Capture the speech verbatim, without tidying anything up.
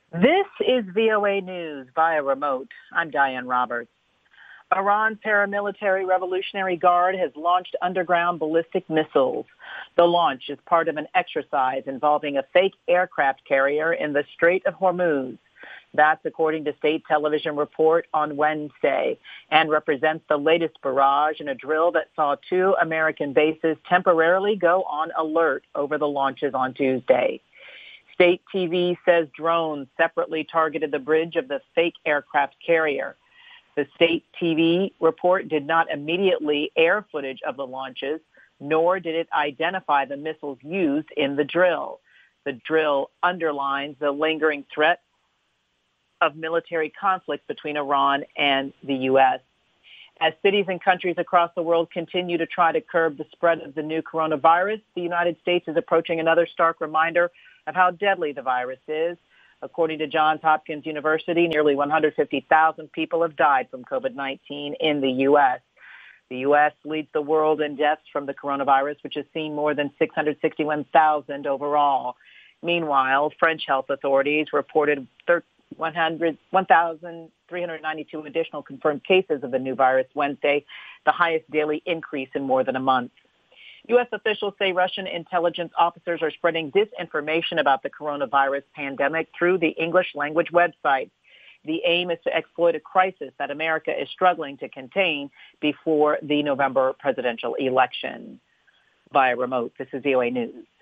This is V O A News via remote. I'm Diane Roberts. Iran's paramilitary Revolutionary Guard has launched underground ballistic missiles. The launch is part of an exercise involving a fake aircraft carrier in the Strait of Hormuz. That's according to state television report on Wednesday, and represents the latest barrage in a drill that saw two American bases temporarily go on alert over the launches on Tuesday. State T V says drones separately targeted the bridge of the fake aircraft carrier. The state T V report did not immediately air footage of the launches, nor did it identify the missiles used in the drill. The drill underlines the lingering threat of military conflict between Iran and the U S. As cities and countries across the world continue to try to curb the spread of the new coronavirus, the United States is approaching another stark reminder of how deadly the virus is. According to Johns Hopkins University, nearly one hundred fifty thousand people have died from COVID nineteen in the U S. The U S leads the world in deaths from the coronavirus, which has seen more than six hundred sixty-one thousand overall. Meanwhile, French health authorities reported one thousand three hundred ninety-two additional confirmed cases of the new virus Wednesday, the highest daily increase in more than a month. U S officials say Russian intelligence officers are spreading disinformation about the coronavirus pandemic through the English language website. The aim is to exploit a crisis that America is struggling to contain before the November presidential election. Via remote, this is V O A News.